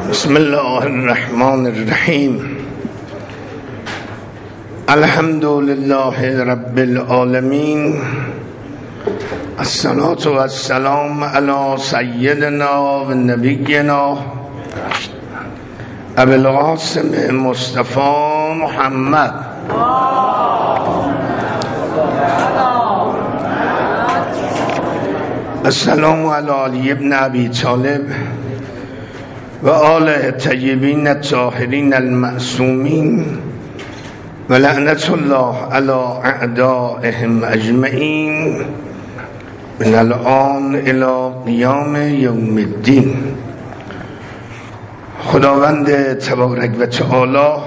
بسم الله الرحمن الرحیم. الحمد لله رب العالمین، الصلاة و السلام علی سیدنا و نبینا ابی القاسم مصطفی محمد السلام علی علی ابن ابی طالب و آل طیبین الطاهرین المعصومین و لعنت الله علی اعدائهم اجمعین من الآن الی قیام یوم الدین. خداوند تبارک و تعالی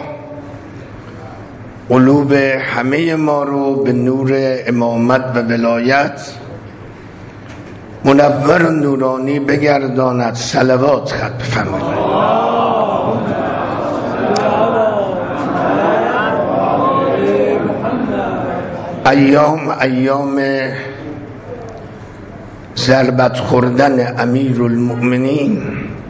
قلوب همه ما رو به نور امامت و ولایت منور و نورانی بگرداند. صلوات خط بفرمایید. ایام ضربت خوردن امیر المؤمنین،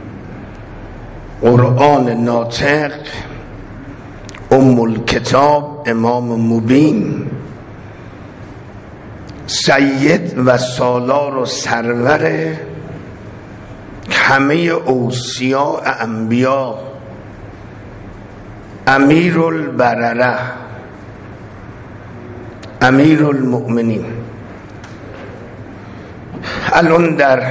قرآن ناطق، ام الکتاب، امام مبین، سید و سالار و سرور همه اوصیاء انبیا، امیر البرره، امیر المؤمنین. الان در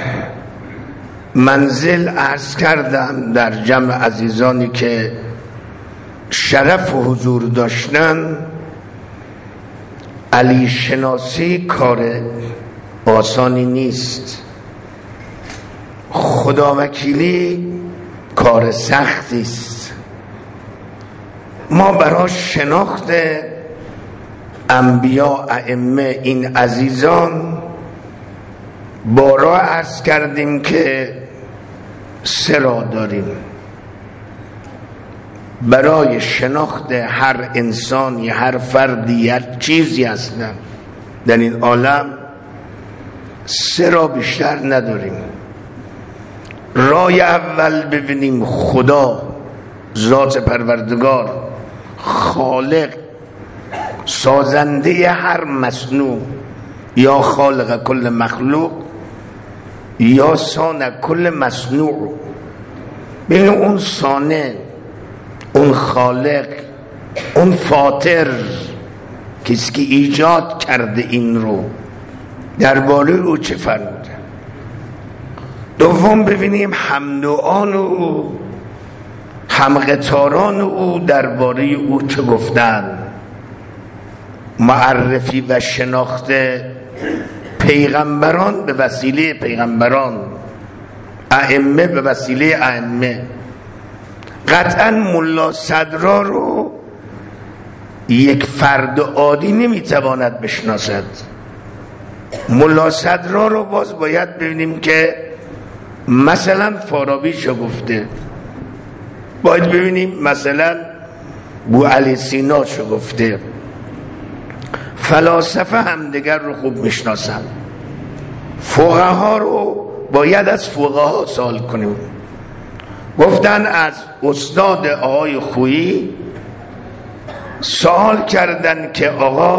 منزل عرض کردم در جمع عزیزانی که شرف و حضور داشتن، علی شناسی کار آسانی نیست، خداوکیلی کار سختی است. ما برای شناخت انبیا، ائمه، این عزیزان بارها عرض کردیم که سه راه داریم برای شناخت هر انسانی، هر فردی، هر چیزی هستن در این عالم. سه راه بیشتر نداریم. راه اول ببینیم خدا، ذات پروردگار، خالق، سازنده هر مصنوع، یا خالق کل مخلوق یا صانع کل مصنوع. ببینیم اون صانع، اون خالق، اون فاطر، کسی که ایجاد کرده این رو، درباره او چه فرموده. دوم ببینیم حمد و آن او، همقطاران او درباره او چه گفتن. معرفی و شناخت پیغمبران به وسیله پیغمبران، ائمه به وسیله ائمه. قطعا ملا صدرا رو یک فرد عادی نمیتواند بشناسد. ملا صدرا رو باز باید ببینیم که مثلا فارابی چه گفته، باید ببینیم مثلا بو علی سینا چه گفته. فلاسفه هم دیگر رو خوب میشناسن. فقها رو باید از فقها سوال کنیم. گفتن از استاد آقای خویی سوال کردن که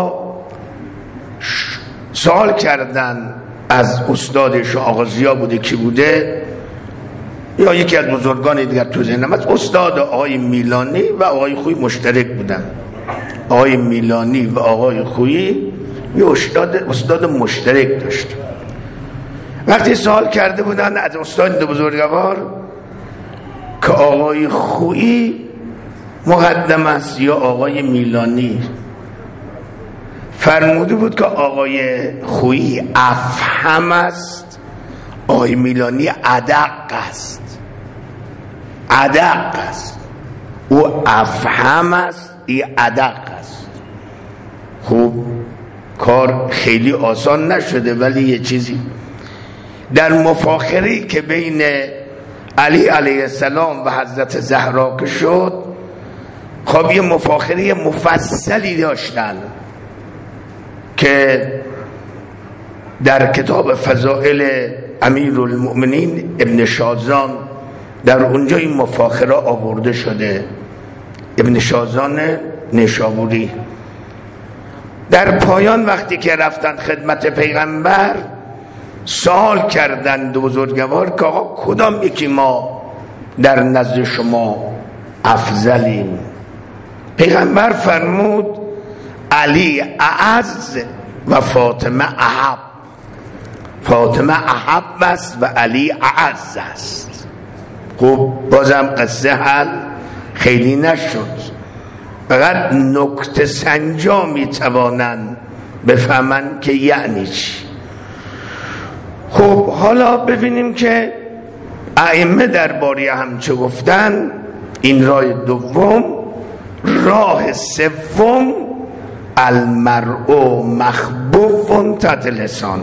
سوال کردن از استادش، آقا ضیا بوده کی بوده یا یکی از بزرگان دیگر تو ذهنم، از استاد آقای میلانی و آقای خویی مشترک بودن. آقای میلانی و آقای خویی یه استاد مشترک داشت. وقتی سوال کرده بودن از استاد بزرگوار که آقای خویی مقدم است یا آقای میلانی، فرموده بود که آقای خویی افهم است، آقای میلانی ادق است. ادق است، او افهم است، این ادق است. خوب کار خیلی آسان نشده، ولی یه چیزی در مفاخری که بین علی علیه السلام و حضرت زهرا که شد، خب یه مفاخری مفصلی داشتن که در کتاب فضائل امیر المؤمنین ابن شازان در اونجا این مفاخره آورده شده. ابن شازان نیشابوری در پایان وقتی که رفتن خدمت پیغمبر سوال کردند بزرگوار که آقا کدام یکی ما در نزد شما افضلیم؟ پیغمبر فرمود علی اعز و فاطمه احب. فاطمه احب است و علی اعز است. خب بازم قصه حل خیلی نشد، فقط نکته سنجا میتوانند بفهمن که یعنی چی. خب حالا ببینیم که ائمه درباره هم چه گفتن. این راه دوم. راه سوم المرء مخبوف تحت لسان.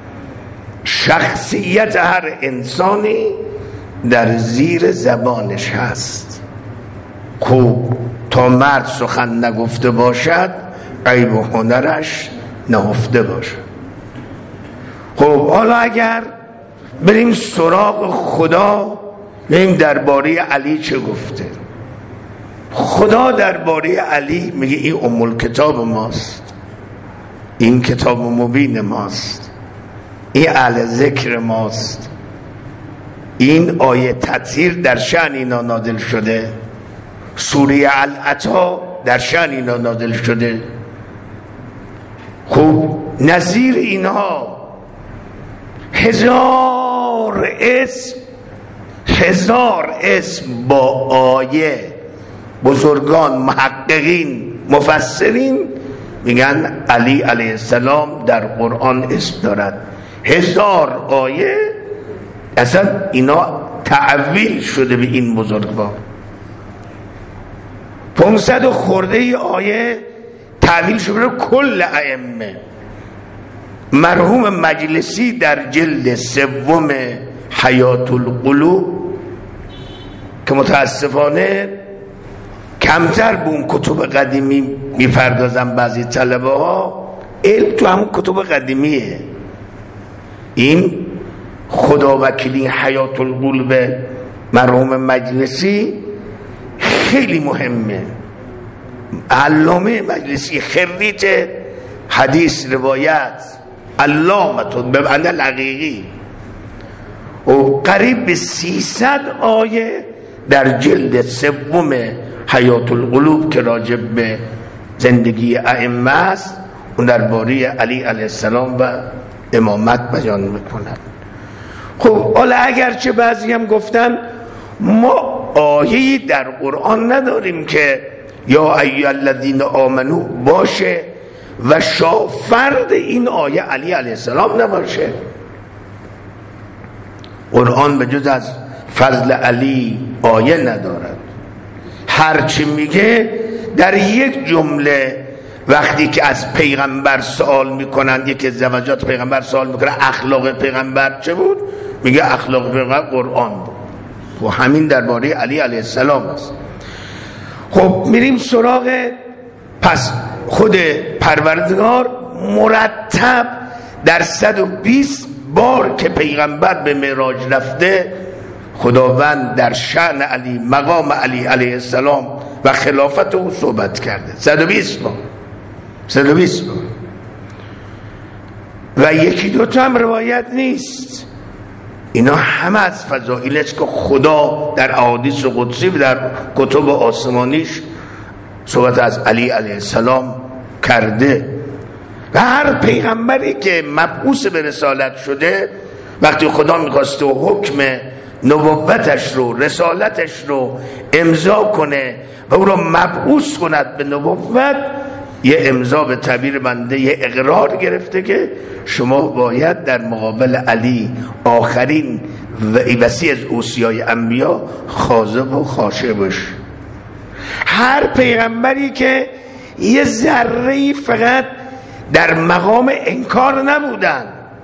شخصیت هر انسانی در زیر زبانش هست. خوب تا مرد سخن نگفته باشد عیب و هنرش نهفته باشد. خب حالا اگر بریم سراغ خدا، بریم درباره علی چه گفته. خدا درباره علی میگه این ام الکتاب ماست، این کتاب مبین ماست، این اهل ذکر ماست، این آیه تطهیر در شأن اینا نازل شده، سوره العطا در شأن اینا نازل شده. خوب نظیر اینها هزار اسم با آیه بزرگان محققین مفسرین میگن علی علیه السلام در قرآن اسم دارد. 1000 آیه اصلا اینا تعویل شده به این بزرگوار. 500 و خورده آیه تعویل شده به کل ائمه. مرحوم مجلسی در جلد 3 حیات القلوب که متاسفانه کمتر به اون کتب قدیمی میپردازن بعضی طلبه ها، علم تو همون کتب قدیمیه. این خداوکیلی حیات القلوب مرحوم مجلسی خیلی مهمه. علامه مجلسی خریج حدیث روایت، علامتون به معنی الحقیقی، و قریب به 300 آیه در جلد 3 حیات القلوب که راجب به زندگی ائمه است اون درباره علی علیه السلام و امامت بیان میکنند. خب حالا اگرچه بعضی هم گفتن ما آیه‌ای در قرآن نداریم که یا ایها الذین آمنو باشه و شافرد این آیه علی علیه السلام نباشه. قرآن به جز از فضل علی آیه ندارد. هرچی میگه در یک جمله وقتی که از پیغمبر سوال میکنن، یکی از زوجات پیغمبر سوال میکنن اخلاق پیغمبر چه بود، میگه اخلاق پیغمبر قرآن بود و همین درباره علی علیه السلام است. خب میریم سراغ پس خود پروردگار مرتب در 120 بار که پیغمبر به معراج رفته خداوند در شأن علی، مقام علی علیه السلام و خلافت او صحبت کرده. 120 بار. و یکی دوتا هم روایت نیست، اینا همه از فضائلش که خدا در احادیث قدسی و در کتب آسمانیش صحبت از علی علیه السلام کرده. و هر پیغمبری که مبعوث به رسالت شده وقتی خدا میخواسته و حکم نبوتش رو، رسالتش رو امضا کنه و او رو مبعوث کند به نبوت، یه امضا به تعبیر بنده یه اقرار گرفته که شما باید در مقابل علی آخرین و وصی از اوصیای انبیا خاضع و خاشع باش. هر پیغمبری که یه ذره‌ای فقط در مقام انکار نبودن،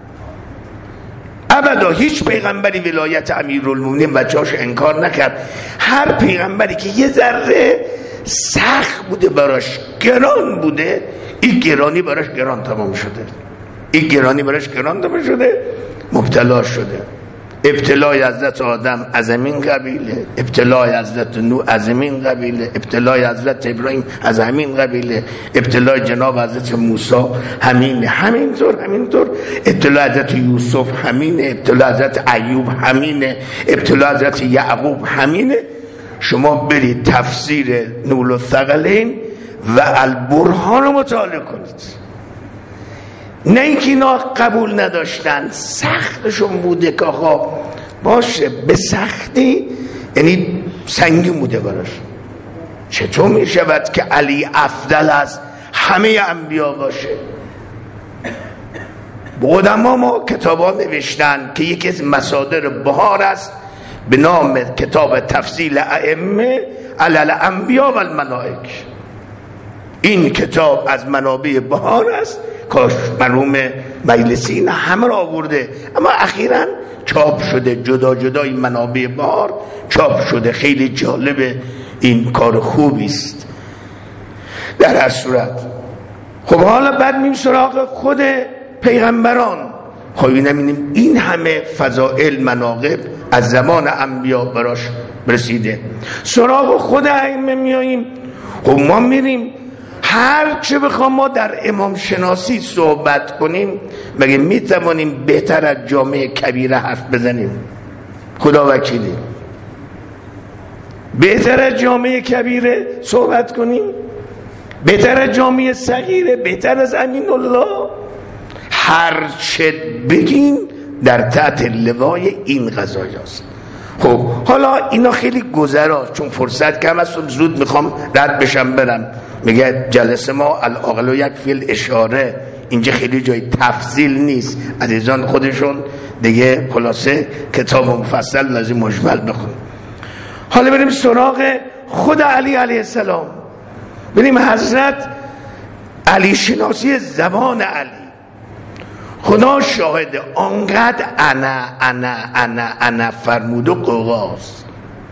ابدا هیچ پیغمبری ولایت امیرالمومنین بچه‌اش انکار نکرد. هر پیغمبری که یه ذره سخت بوده براش، گران بوده، این گرانی براش گران تمام شده، مبتلا شده. ابتلای حضرت آدم از همین قبیله، ابتلای حضرت نوح از همین قبیله، ابتلای حضرت ابراهیم از همین قبیله، ابتلای جناب حضرت موسی همینه، همینطور ابتلای حضرت یوسف همینه، ابتلای حضرت ایوب همینه، ابتلای حضرت یعقوب همینه. شما برید تفسیر نور الثقلین و البرهان رو مطالعه کنید. نه اینکه اینا قبول نداشتن، سختشون بوده که آقا باشه به سختی، یعنی سنگین بوده براش. چطور می شود که علی افضل از همه انبیا باشه؟ قدما ما کتابا نوشتن که یکی از مصادر بهار است به نام کتاب تفصیل ائمه علی الانبیا و الملائک. این کتاب از منابع بهار است، کاش مرحوم مجلسی این همه را آورده، اما اخیراً چاپ شده، جدا جدا این منابع بهار چاپ شده. خیلی جالبه، این کار خوبی است. در هر صورت خب حالا بعد میم سراغ خود پیغمبران. خب نمی‌بینیم این همه فضائل مناقب از زمان انبیا براش رسیده. سراغ خود ائمه میاییم. خب ما میریم هر چه بخوام ما در امام شناسی صحبت کنیم، مگه میتوانیم بهتر از جامعه کبیره حرف بزنیم؟ خدا وکیلی بهتر از جامعه کبیره صحبت کنیم؟ بهتر از جامعه صغیره؟ بهتر از امین الله؟ هر چه بگین در تحت لوای این قضایا است. خب حالا اینا خیلی گذرا، چون فرصت کم است زود میخوام رد بشم برم. میگه جلسه ما الاقل یک فیل اشاره، اینجا خیلی جای تفصیل نیست. عزیزان خودشون دیگه خلاصه کتاب مفصل لازم مجمل بخون. حالا بریم سراغ خود علی علیه السلام. بریم حضرت علی شناسی زبان علی. خدا شاهد آنقدر انا فرمود و قواست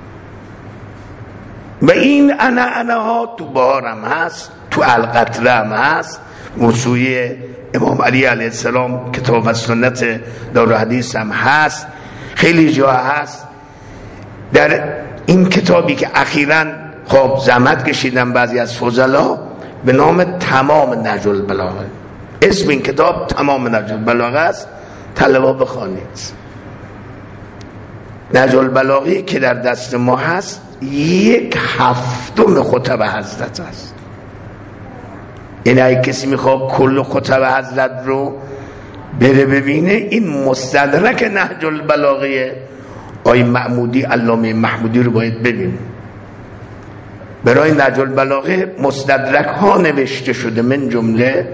و این انا ها تو بهارم هست، تو القطره هم هست، موسوعه امام علی علیه السلام کتاب و سنت دارالحدیث هم هست، خیلی جا هست. در این کتابی که اخیراً خب زحمت کشیدن بعضی از فضلا به نام تمام نهج البلاغه، اسم این کتاب تمام نهج البلاغه است، طلبا بخوانید. نهج البلاغه که در دست ما هست 1/7 خطب حضرت است. این اگه کسی میخواد کل خطب حضرت رو بره ببینه، این مستدرک نهج البلاغه آقای محمودی، علامه محمودی رو باید ببینه. برای نهج البلاغه مستدرک ها نوشته شده، من جمله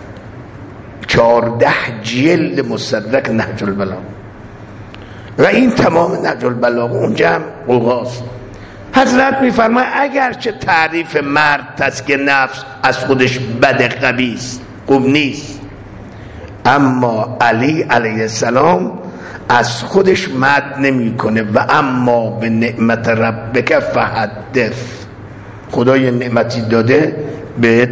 14 جلد مستدرک نهج البلاغه و این تمام نهج البلاغه اونجا هم قوقاست. حضرت میفرماید اگر چه تعریف مرد تزکیه نفس از خودش بد خبیث خوب نیست، اما علی علیه السلام از خودش مد نمی کنه. و اما به نعمت ربک فحدث، خدای نعمتی داده بهت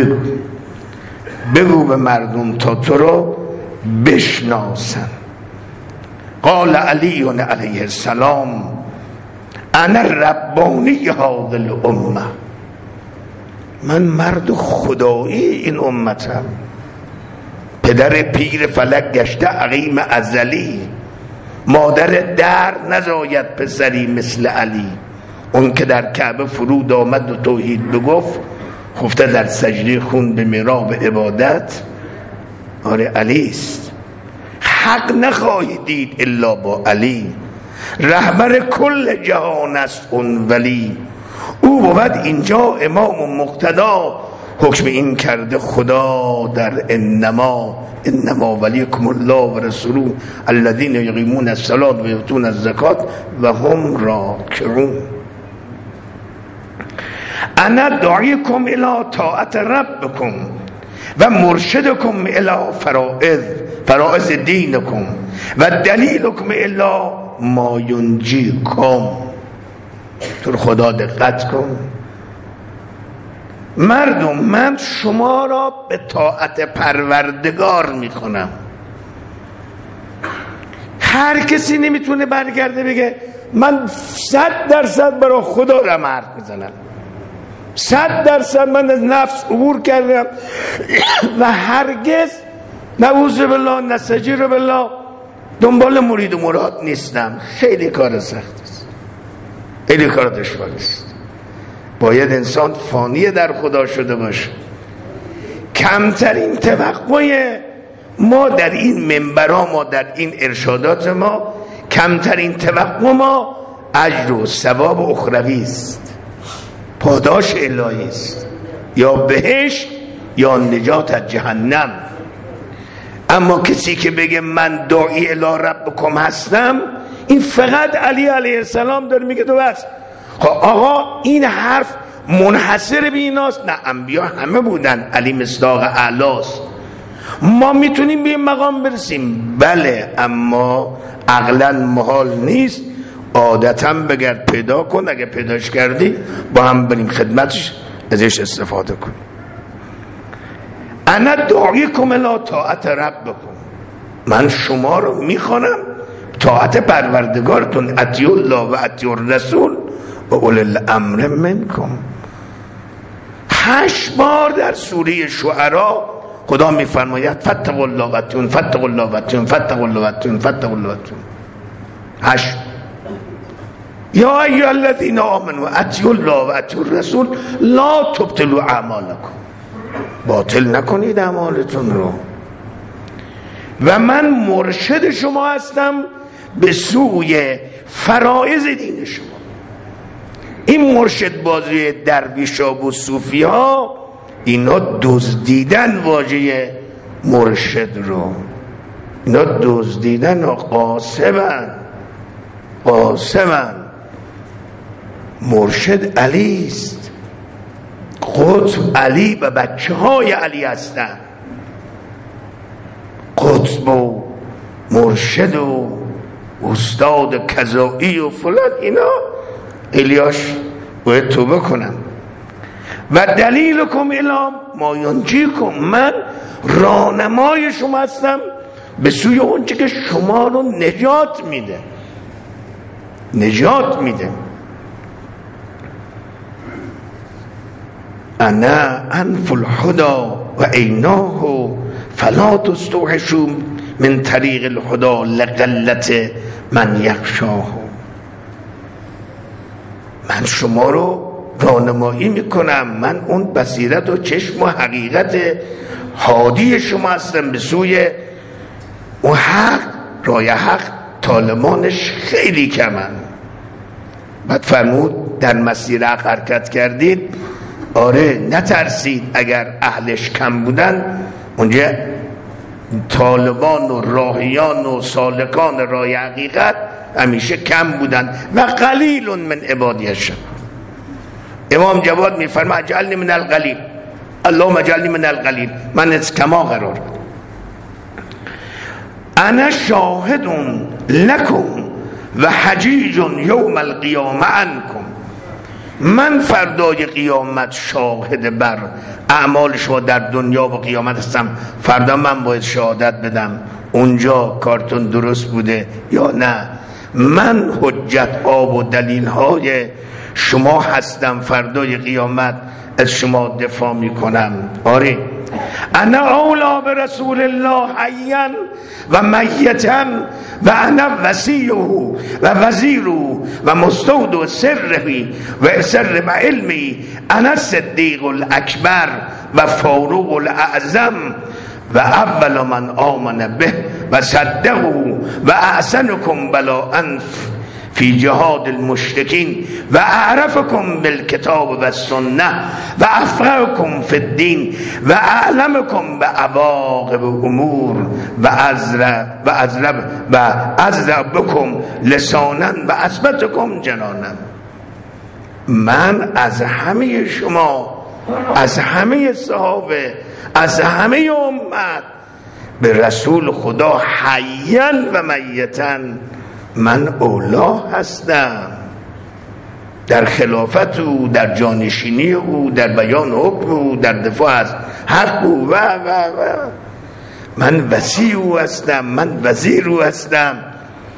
بگو به مردم تا تو رو بشناسن. قال علی علیه السلام انا ربانی هذه الامه، من مرد خدایی این امتم، پدر پیر فلک گشته عقیم ازلی، مادر در نزاید پسری مثل علی. اون که در کعبه فرود آمد و توحید بگفت، خفته در سجده خون به محراب عبادت. آره علی است، حق نخواهی دید الا با علی، رهبر کل جهان است اون ولی. او بود اینجا امام و مقتدا، حکم این کرده خدا در انما ولیکم الله و رسوله الذین یقیمون الصلاة و یؤتون الزکات و هم راکعون. انا داعیکم الی طاعت ربکم و مرشدکم الی فرائض دینکم و دلیلکم الی ما ینجیکم. تو خدا دقت کن مردم، من شما را به طاعت پروردگار میکنم. هر کسی نمیتونه برگرده بگه من 100% برای خدا دارم حرف میزنم، 100% من از نفس عبور کردم و هرگز نعوذ بالله نستجیر بالله دنبال مرید و مراد نیستم. خیلی کار سخت است، خیلی کار دشوار است. باید انسان فانی در خدا شده باشه. کمترین توقع ما در این منبرها، ما در این ارشادات ما، کمترین توقع ما اجر و ثواب اخروی است، پاداش الهی است، یا بهشت یا نجات از جهنم. اما کسی که بگه من داعی الی ربکم هستم، این فقط علی علیه السلام داره میگه تو بس. خب آقا این حرف منحصر به ایناست؟ نه، انبیا همه بودن، علی مصداق اعلاست. ما میتونیم به این مقام برسیم بله، اما عقلا محال نیست. عادتا بگرد پیدا کن، اگه پیداش کردی با هم بریم خدمتش، ازش استفاده کن. انا داعیکم الی طاعت ربکم، من شما رو میخوانم طاعت پروردگارتون. اطیعوا الله و اطیعوا الرسول و اولی الامر منکم. 8 بار در سوره شعرا خدا میفرماید فاتقوا الله و اطیعون، فاتقوا الله و اطیعون، فاتقوا الله و اطیعون، فاتقوا الله و اطیعون. 8. یا ایها الذین آمنوا اطیعوا الله و اطیعوا الرسول لا تبطلوا اعمالکم، باطل نکنید اعمالتون رو. و من مرشد شما هستم به سوی فرائض دین شما. این مرشد بازی درویشا و صوفی ها، اینا دزدیدن واژه مرشد رو، اینا دزدیدن و قاسمن. مرشد علی است، قطب علی و بچه های علی هستن. قطب و مرشد و استاد کذایی و فلان، اینا الیاش باید توبه کنم. و دلیلکم الی ما ینجیکم، من راهنمای شما هستم به سوی اونچه که شما رو نجات میده. انا انف الهدى و عیناه فلا تستوحشوا من طریق الهدى لقلت من یخشاه. من شما رو راهنمایی میکنم، من اون بصیرت و چشم و حقیقت هادی شما هستم به سوی اون حق. راه حق طالبانش خیلی کمن. بعد فرمود در مسیر حق حرکت کردید، آره نترسید اگر اهلش کم بودن، اونجا طالبان و راهیان و سالکان راه حقیقت همیشه کم بودن. و قلیل من عبادی الشکور. امام جواد میفرما اجعلنی من القلیل، اللهم اجعلنی من القلیل، من از کما قرار. انا شاهد لکم و حجیج یوم القیامه عنکم، من فردای قیامت شاهد بر اعمال شما در دنیا و قیامت هستم. فردا من باید شهادت بدم اونجا کارتون درست بوده یا نه. من حجت ها و دلیل های شما هستم، فردای قیامت از شما دفاع میکنم. آره انا اولا برسول الله حیا و میتا و انا وصیه و وزیره و مستودع سره و سر و علمی، انا صدیق الاکبر و فاروق الاعظم و اول من آمن به و صدقه و احسنکم بلا انف فی جهاد المشرکین و اعرفکم بالکتاب و السنه و افقهکم فی الدین و اعلمکم به عواقب امور و ازرب بکم لسانا و اثبتکم جنانا. من از همه شما، از همه صحابه، از همه امت به رسول خدا حیا و میتا من اولا هستم، در خلافت او، در جانشینی او، در بیان حکم او، در دفاع از حق او و من وصی او هستم، من وزیر او هستم.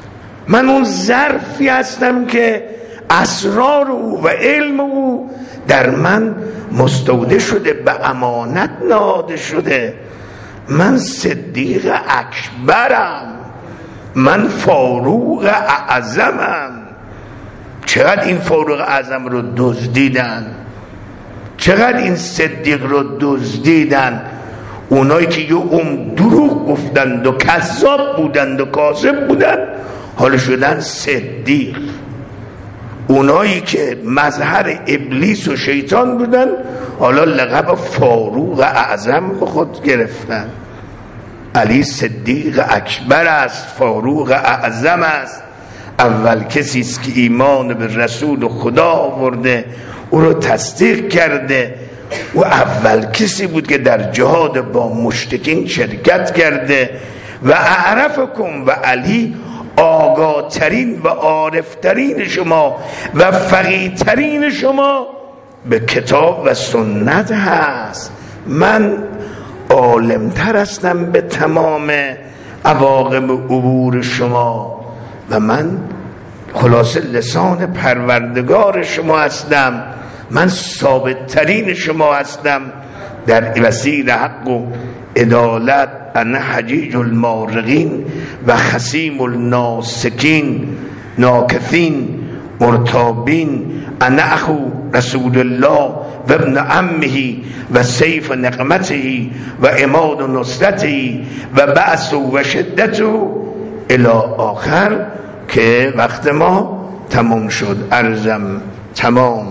من اون ظرفی هستم که اسرار او و علم او در من مستودع شده، به امانت نهاده شده. من صدیق اکبرم، من فاروق اعظمم. چقدر این فاروق اعظم رو دزدیدن، چقدر این صدیق رو دزدیدن. اونایی که یه دروغ گفتند و کذاب بودند و کاذب بودند حالا شدن صدیق. اونایی که مظهر ابلیس و شیطان بودن حالا لقب فاروق اعظم به خود گرفتن. علی صدیق اکبر است، فاروق اعظم است. اول کسی است که ایمان به رسول خدا آورده، او رو تصدیق کرده. او اول کسی بود که در جهاد با مشرکین شرکت کرده. و اعرفکم، و علی آگاه ترین و عارف ترین شما و فقیه ترین شما به کتاب و سنت هست. من عالم تر هستم به تمام عواقب عبور شما و من خلاصه لسان پروردگار شما هستم. من ثابت ترین شما هستم در مسیر حق و عدالت. انا حجیج المارقین و خصیم الناسکین ناکثین مرتابین. انا اخو رسول الله و ابن عمه و سیف نقمته و عماد نصرته و بأس و شدته الی آخر که وقت ما تمام شد. عرضم تمام.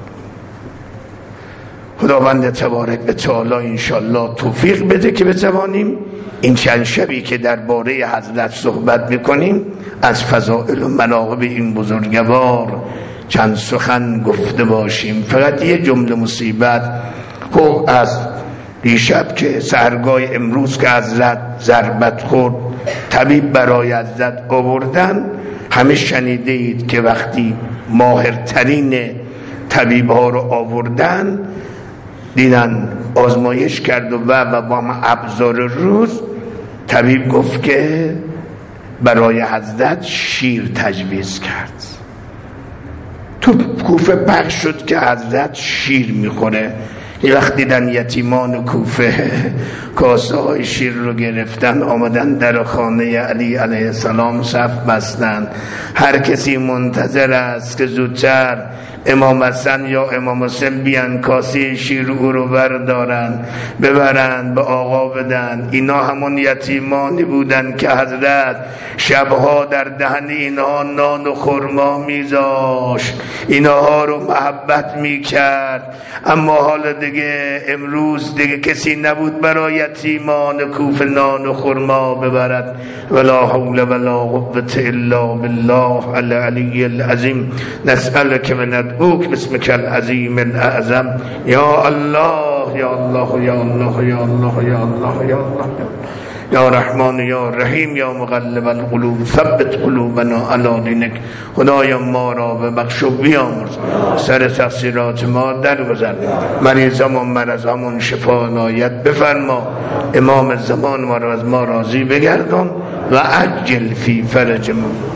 خداوند تبارک و تعالی انشالله توفیق بده که بتوانیم این چند شبی که درباره حضرت صحبت میکنیم از فضائل و مناقب این بزرگوار چند سخن گفته باشیم. فقط یه جمله مصیبت. خب از دیشب که سحرگاه امروز که حضرت ضربت خورد، طبیب برای حضرت آوردن، همه شنیده اید که وقتی ماهرترین طبیب ها رو آوردن دیدن آزمایش کرد و با ابزار روز، طبیب گفت که برای حضرت شیر تجویز کرد. تو کوفه پخش شد که حضرت شیر میخوره. یه وقت دیدن یتیمان کوفه کاسه های شیر رو گرفتن، آمدن در خانه علی علیه السلام صف بستن. هر کسی منتظر است که زودتر امام حسن یا امام حسین بیان کاسه شیر او رو بردارن ببرن به آقا بدن. اینا همون یتیمانی بودن که حضرت شبها در دهن اینها نان و خرما میذاشت، اینها رو محبت میکرد. اما حالا دیگه امروز دیگه کسی نبود برای یتیمان کوفه نان و خرما ببرد. ولا حول ولا قوة الا بالله العلی العظیم. نسألك من ندعوك باسمك العظیم الاعظم. یا الله یا الله یا الله یا الله یا الله یا الله یا رحمان یا رحیم یا مقلب القلوب ثبت قلوبنا علی دینک. خدایا ما را به بخش و بیامرز، سر تقصیرات ما درگذر، مریضمون مرضمون شفا عنایت بفرما. امام زمان ما را از ما راضی بگردان و عجل فی فرج ما.